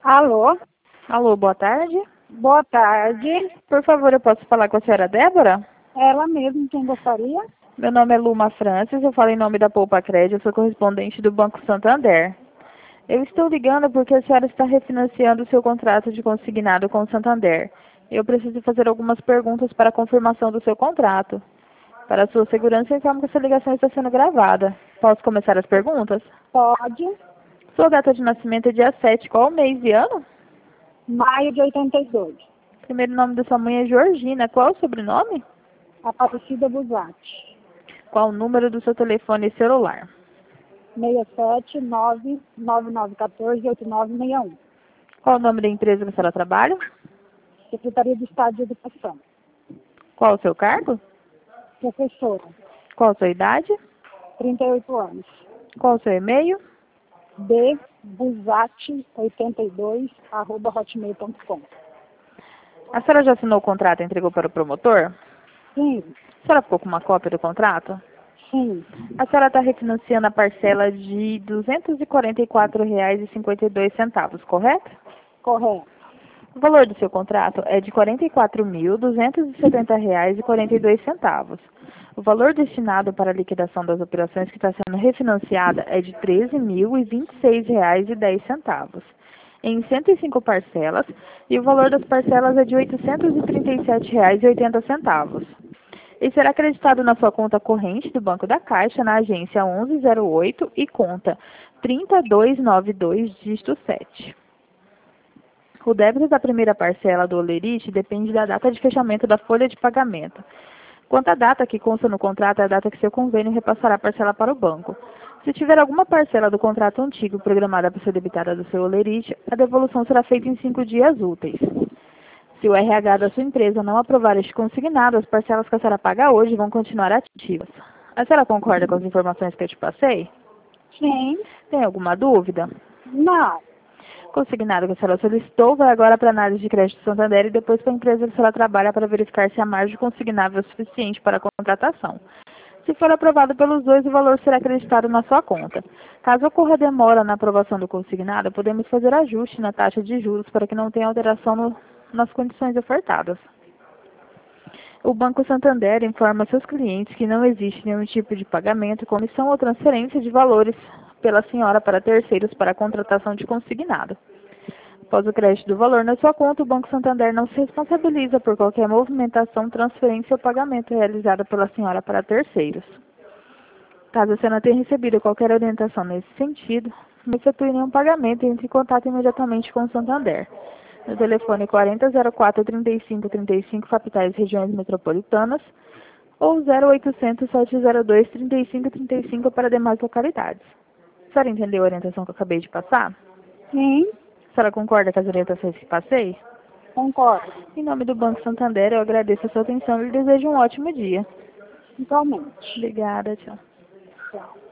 Alô, Alô, boa tarde. boa tarde. Por favor, eu posso falar com a senhora Débora? Ela mesmo, quem gostaria? Meu nome é Luma Francis, eu falo em nome da Poupa Crédito, eu sou correspondente do Banco Santander. Eu estou ligando porque a senhora está refinanciando o seu contrato de consignado com o Santander. Eu preciso fazer algumas perguntas para a confirmação do seu contrato. Para a sua segurança, informo que essa ligação está sendo gravada. Posso começar as perguntas? Pode. Sua data de nascimento é dia 7, qual o mês e ano? Maio de 82. Primeiro nome da sua mãe é Georgina, qual o sobrenome? Aparecida Buzatti. Qual o número do seu telefone celular? 679-9914-8961. Qual o nome da empresa que a senhora trabalha? Secretaria de Estado de Educação. Qual o seu cargo? Professora, Qual a sua idade? 38 anos. Qual o seu e-mail? bbuzatti82@hotmail.com. A senhora já assinou o contrato e entregou para o promotor? Sim, A senhora ficou com uma cópia do contrato? sim, A senhora está refinanciando a parcela de R$ 244,52, correto? correto. O valor do seu contrato é de R$ 44.270,42. O valor destinado para a liquidação das operações que está sendo refinanciada é de R$ 13.026,10, em 105 parcelas, e o valor das parcelas é de R$ 837,80. E será acreditado na sua conta corrente do Banco da Caixa, na agência 1108 e conta 3292, dígito 7. O débito da primeira parcela do holerite depende da data de fechamento da folha de pagamento. Quanto à data que consta no contrato, é a data que seu convênio repassará a parcela para o banco. Se tiver alguma parcela do contrato antigo programada para ser debitada do seu holerite, a devolução será feita em 5 dias úteis. Se o RH da sua empresa não aprovar este consignado, as parcelas que a senhora paga hoje vão continuar ativas. A senhora concorda com as informações que eu te passei? Sim, Tem alguma dúvida? não. Consignado que a senhora solicitou vai agora para a análise de crédito Santander e depois para a empresa que a senhora trabalha para verificar se a margem consignável é suficiente para a contratação. Se for aprovado pelos dois, o valor será acreditado na sua conta. Caso ocorra demora na aprovação do consignado, podemos fazer ajuste na taxa de juros para que não tenha alteração nas condições ofertadas. O Banco Santander informa seus clientes que não existe nenhum tipo de pagamento, comissão ou transferência de valores pela senhora para terceiros para a contratação de consignado. Após o crédito do valor na sua conta, o Banco Santander não se responsabiliza por qualquer movimentação, transferência ou pagamento realizada pela senhora para terceiros. Caso você não tenha recebido qualquer orientação nesse sentido, não efetue nenhum pagamento e entre em contato imediatamente com o Santander. No telefone 4004-3535, capitais e regiões metropolitanas, ou 0800-702-3535 para demais localidades. A senhora entendeu a orientação que eu acabei de passar? Sim, A senhora concorda com as orientações que passei? concordo. Em nome do Banco Santander, eu agradeço a sua atenção e lhe desejo um ótimo dia. Igualmente. Obrigada, tchau. Tchau.